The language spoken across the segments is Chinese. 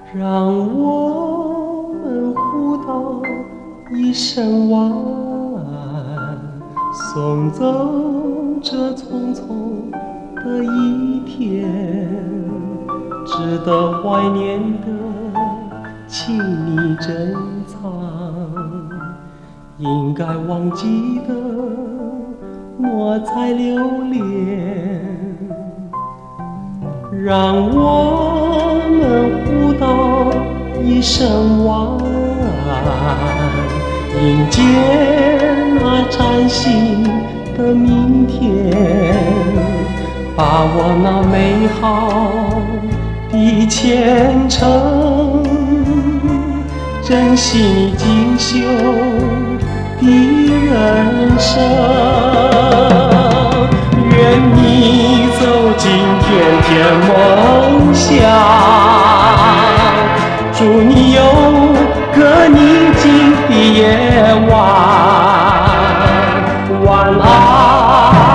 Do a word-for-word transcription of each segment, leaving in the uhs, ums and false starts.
让我们互道一声晚安，送走这匆匆的一天，值得怀念的，请你珍藏；应该忘记的，莫再留恋。让我们互道一声晚安，迎接那崭新的明天，把握那美好的前程，珍惜你锦绣的人生。愿你走进甜甜梦乡，祝你有个宁静的夜晚。晚安，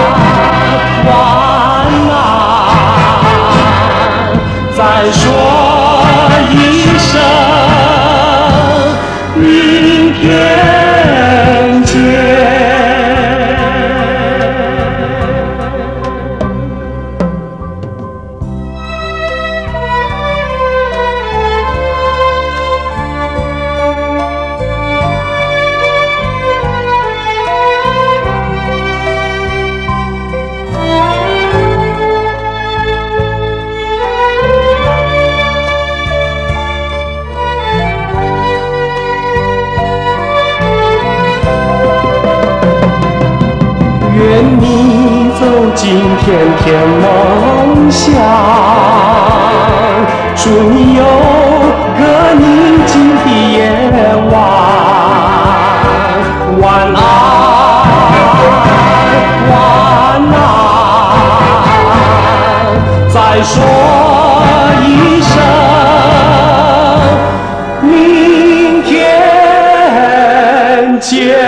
晚安，再说一声明天见。愿你走进甜甜梦乡，祝你有个宁静的夜晚。晚安，晚安，再说一声明天见。